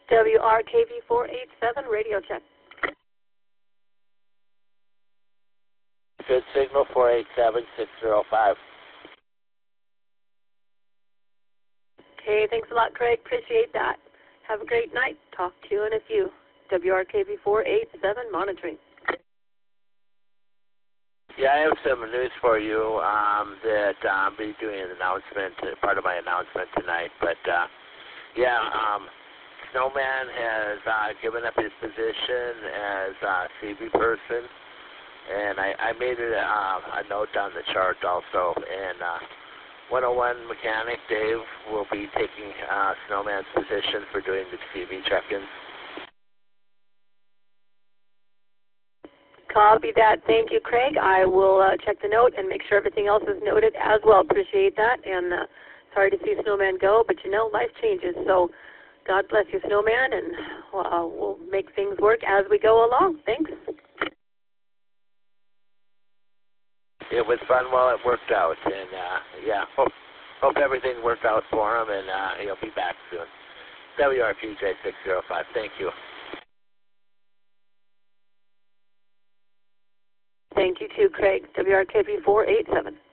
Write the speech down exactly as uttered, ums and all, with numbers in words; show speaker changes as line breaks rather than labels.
W R K V four eight seven, radio check.
Good signal, four eight seven, six zero five.
Okay, thanks a lot, Craig. Appreciate that. Have a great night. Talk to you in a few. W R K V four eight seven, monitoring.
Yeah, I have some news for you um, that I'll be doing an announcement, part of my announcement tonight. But, uh, yeah, um, Snowman has uh, given up his position as a C B person. And I, I made it, uh, a note on the chart also. And uh, one oh one mechanic Dave will be taking uh, Snowman's position for doing the C B check-ins.
Copy that. Thank you, Craig. I will uh, check the note and make sure everything else is noted as well. Appreciate that. And uh, sorry to see Snowman go, but you know, life changes. So God bless you, Snowman, and uh, we'll make things work as we go along. Thanks.
It was fun while it worked out. And, uh, yeah, hope, hope everything worked out for him, and uh, he'll be back soon. W R P J six zero five. Thank you.
Thank you too, Craig. W R K V four eight seven.